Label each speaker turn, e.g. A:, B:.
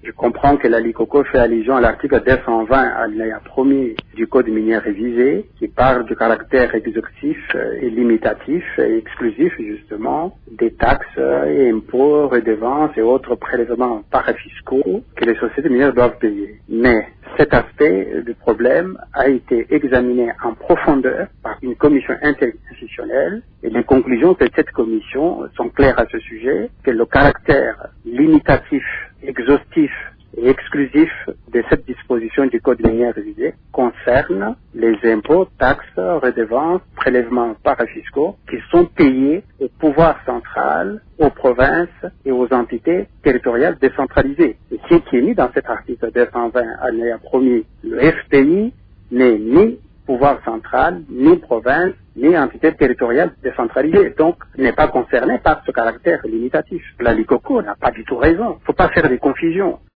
A: Je comprends que la LICOCO fait allusion à l'article 220 alinéa 1er du Code minier révisé qui parle du caractère exhaustif et limitatif et exclusif justement des taxes et impôts, redevances et autres prélèvements parafiscaux que les sociétés minières doivent payer. Mais cet aspect du problème a été examiné en profondeur par une commission interinstitutionnelle et les conclusions de cette commission sont claires à ce sujet, que le caractère limitatif, exhaustif et exclusif de cette disposition du Code minier révisé concerne les impôts, taxes, redevances, prélèvements parafiscaux qui sont payés au pouvoir central, aux provinces et aux entités territoriales décentralisées. Et ce qui est mis dans cet article 220 alinéa 1er, le FPI n'est ni pouvoir central, ni province, ni entité territoriale décentralisée, donc n'est pas concerné par ce caractère limitatif. La LICOCO n'a pas du tout raison. Il ne faut pas faire des confusions.